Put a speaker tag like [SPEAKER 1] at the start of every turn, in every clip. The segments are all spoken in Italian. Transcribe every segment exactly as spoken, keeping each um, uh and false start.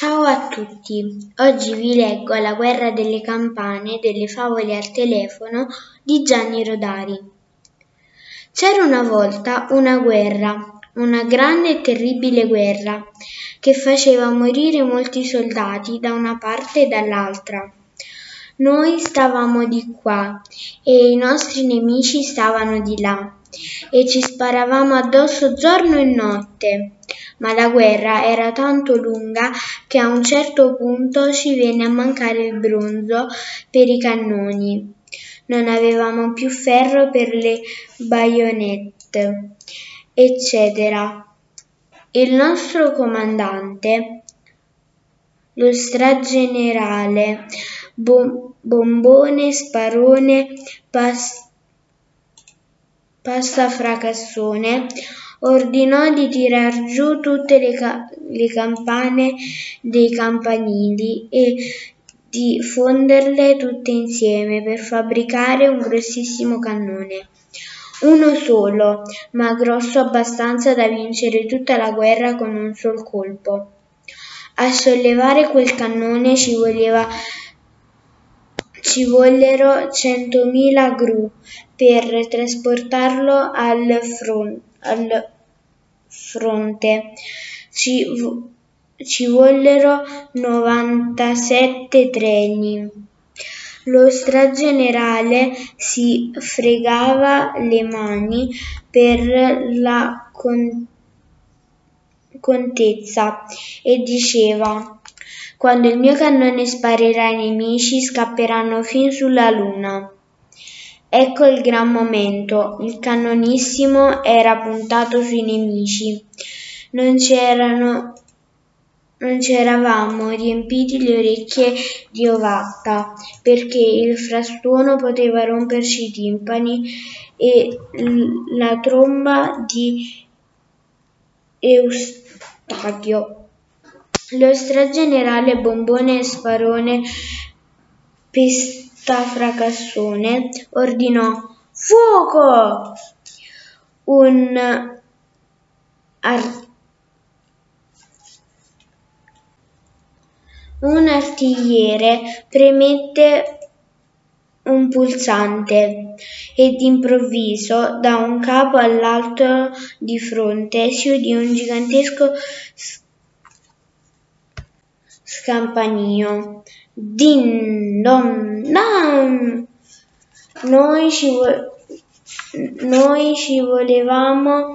[SPEAKER 1] Ciao a tutti, oggi vi leggo La guerra delle campane delle favole al telefono di Gianni Rodari. C'era una volta una guerra, una grande e terribile guerra, che faceva morire molti soldati da una parte e dall'altra. Noi stavamo di qua e i nostri nemici stavano di là e ci sparavamo addosso giorno e notte. Ma la guerra era tanto lunga che a un certo punto ci venne a mancare il bronzo per i cannoni. Non avevamo più ferro per le baionette, eccetera. Il nostro comandante, lo stragenerale Bom- Bombone Sparone Pas- Pastafracassone, ordinò di tirar giù tutte le, ca- le campane dei campanili e di fonderle tutte insieme per fabbricare un grossissimo cannone. Uno solo, ma grosso abbastanza da vincere tutta la guerra con un sol colpo. A sollevare quel cannone ci voleva Ci vollero centomila gru per trasportarlo al, fron- al fronte. Ci, ci vollero novantasette treni. Lo stragenerale si fregava le mani per la con- contezza e diceva: quando il mio cannone sparerà ai nemici, scapperanno fin sulla luna. Ecco il gran momento. Il cannonissimo era puntato sui nemici. Non c'erano, non c'eravamo riempiti le orecchie di ovatta, perché il frastuono poteva romperci i timpani e l- la tromba di Eustachio. Lo stragenerale Bombone Sparone Pestafracassone ordinò: fuoco! Un, ar- un artigliere premette un pulsante e d'improvviso, da un capo all'altro di fronte, si udì un gigantesco scampanio. Din don dan! Noi ci, vo- noi ci volevamo,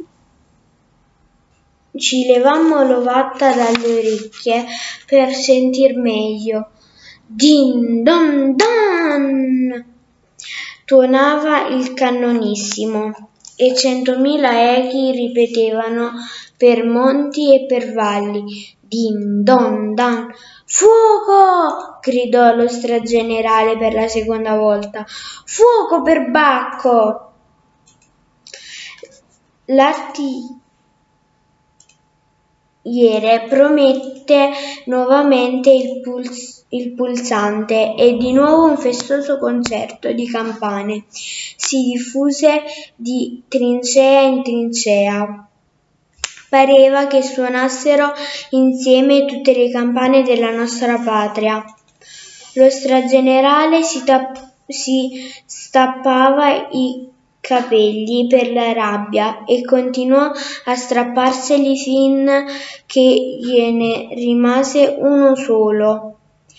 [SPEAKER 1] ci levammo l'ovatta dalle orecchie per sentir meglio. Din don dan! Tuonava il cannonissimo e centomila echi ripetevano per monti e per valli. Din don dan! Fuoco! Gridò lo stragenerale per la seconda volta. Fuoco per Bacco! L'artigliere promette nuovamente il, puls- il pulsante e di nuovo un festoso concerto di campane si diffuse di trincea in trincea. Pareva che suonassero insieme tutte le campane della nostra patria. Lo stragenerale si, tapp- si stappava i capelli per la rabbia e continuò a strapparseli fin che gliene rimase uno solo.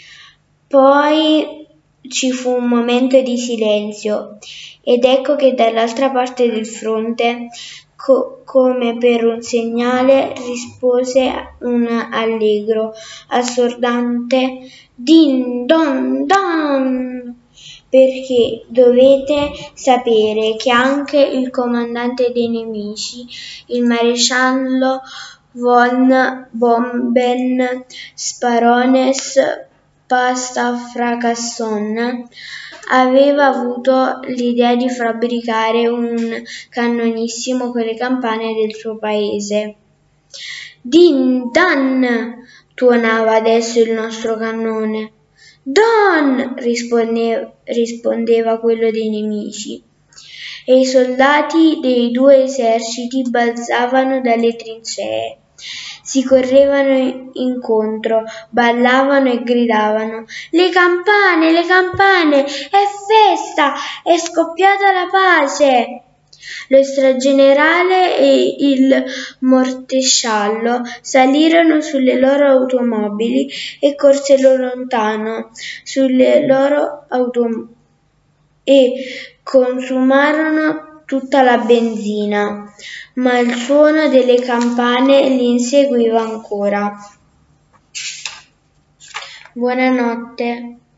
[SPEAKER 1] Poi ci fu un momento di silenzio ed ecco che dall'altra parte del fronte, co- come per un segnale, rispose un allegro, assordante din don don, perché dovete sapere che anche il comandante dei nemici, il maresciallo von Bomben Sparones Pastafracasson, aveva avuto l'idea di fabbricare un cannonissimo con le campane del suo paese. Din dan! Tuonava adesso il nostro cannone. Don! Risponde, rispondeva quello dei nemici. E i soldati dei due eserciti balzavano dalle trincee. si correvano incontro, ballavano e gridavano: «Le campane, le campane, è festa, è scoppiata la pace!» Lo stragenerale e il mortesciallo salirono sulle loro automobili e corsero lontano sulle loro automobili e consumarono tutta la benzina, ma il suono delle campane li inseguiva ancora. Buonanotte.